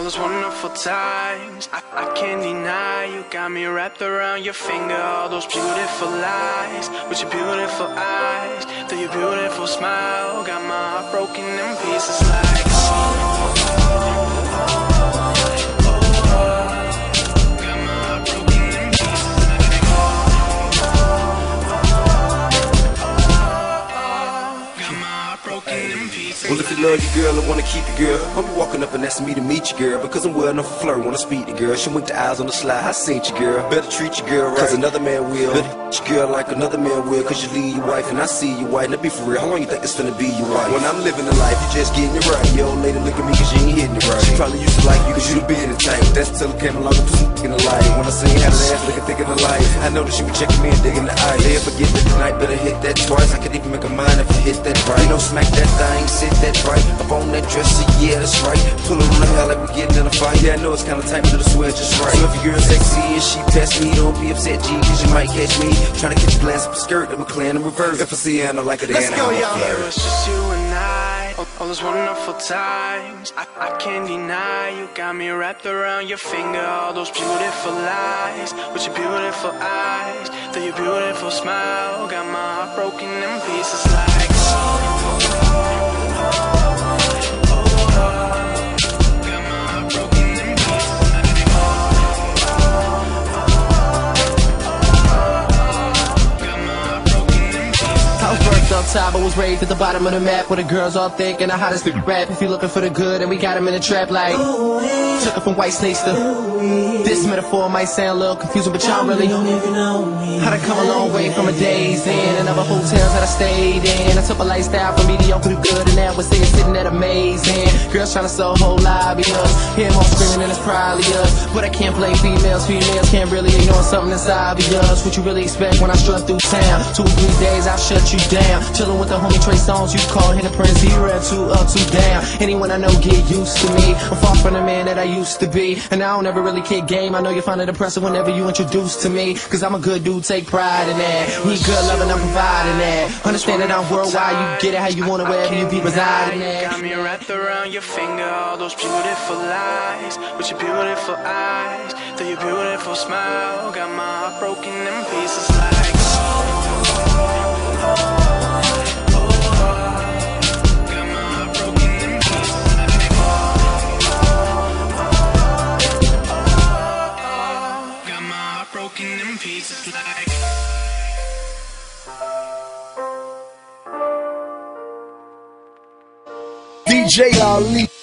those wonderful times. I can't deny you got me wrapped around your finger. All those beautiful lies with your beautiful eyes, through your beautiful smile, got my heart broken in pieces like well, if you love your girl, I wanna keep you, girl. I'm walking up and asking me to meet you, girl. Because I'm well enough for flirt, wanna speak to girl. She winked the eyes on the slide, I seen you, girl. Better treat your girl right, cause another man will. Better treat your girl like another man will. Cause you leave your wife and I see you white. Now be for real, how long you think it's finna be your wife? When I'm living the life, you just getting it right. Your old lady look at me cause you ain't hitting it right. She probably used to like you cause you the been in type. That's till it came along and put some in the life. When I seen how that ass looking thick in the life, I know that she was checking me and digging the eye. They forget that tonight, better hit that twice. I could even make a mind if you hit that right. You know, smack that thing, sit that right. Up on that dresser, yeah, that's right. Pull it on the hell like we getting in a fight. Yeah, I know it's kinda tight, but it'll swear just right. So if your girl sexy and she past me, don't be upset, G, cause you might catch me trying to catch a glance up a skirt, I'm a clan in reverse. If I see her, I know like it, let's go, y'all. It was just you and I, all those wonderful times. I can't deny you got me wrapped around your finger. All those beautiful lies with your beautiful eyes, through your beautiful smile, got my heart broken in pieces like up top, I was raised at the bottom of the map, where the girls all thick and the hottest big rap. If you're looking for the good, and we got them in the trap like took it from white snakes to this metaphor might sound a little confusing, but y'all really don't even know me. How'd I come a long way from a day's in and other hotels that I stayed in. I took a lifestyle from mediocre to good, and now we're sitting at amazing. Girls trying to sell whole lives, hear more screaming and it's probably us. But I can't blame females can't really ignore something that's obvious. What you really expect when I strut through town? 2 or 3 days I'll shut you down. Chillin' with the homie Trey Songz, you call him the Prince. He ran 2 up, 2 down. Anyone I know get used to me. I'm far from the man that I used to be, and I don't ever really kick game. I know you find it impressive whenever you introduce to me, cause I'm a good dude, take pride in that. We good loving, I'm providing that. Understand that I'm worldwide, you get it how you want it, wherever you be residing at. Got me wrapped around your finger, all those beautiful lies with your beautiful eyes, through your beautiful smile, got my heart broken in pieces like DJ Ali.